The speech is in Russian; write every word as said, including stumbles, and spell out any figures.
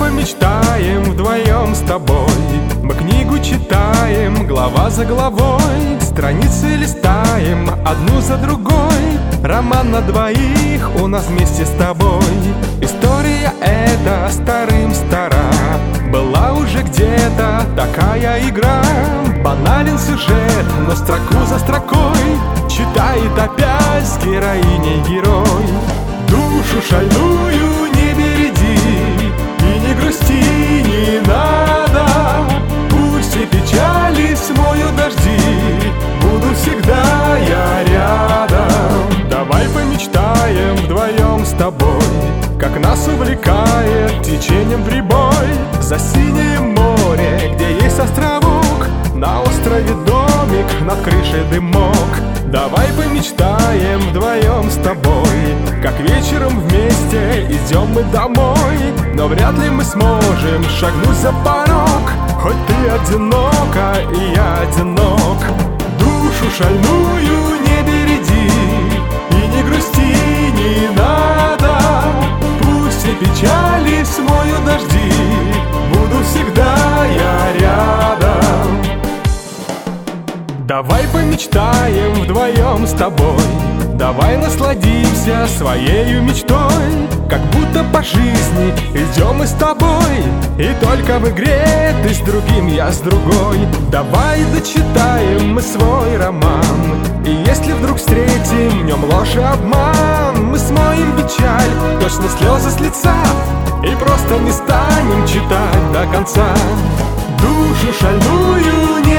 помечтаем вдвоем с тобой. Мы книгу читаем, глава за главой, страницы листаем одну за другой. Роман на двоих у нас вместе с тобой. История эта старым стара, была уже где-то такая игра. Банален сюжет, но строку за строкой читает опять героиня и герой. Душу шальную не береди и не грусти не надо. Пусть и печали смоют дожди, буду всегда я рядом. Давай помечтаем вдвоем с тобой, как нас увлекает течением прибой. За синее море, где есть островок, на острове домик, над крышей дымок. Давай помечтаем вдвоем с тобой, как вечером вместе идем мы домой. Но вряд ли мы сможем шагнуть за порог, хоть ты одинока и я одинок. Душу шальную не береди и не грусти не надо. Пусть и печали смоют дожди, буду всегда я рядом. Давай помечтаем вдвоем с тобой, давай насладимся своею мечтой. Как будто по жизни идем мы с тобой, и только в игре ты с другим, я с другой. Давай дочитаем мы свой роман, и если вдруг встретим в нем ложь и обман, мы смоем печаль, точно слезы с лица, и просто не станем читать до конца. Душу шальную не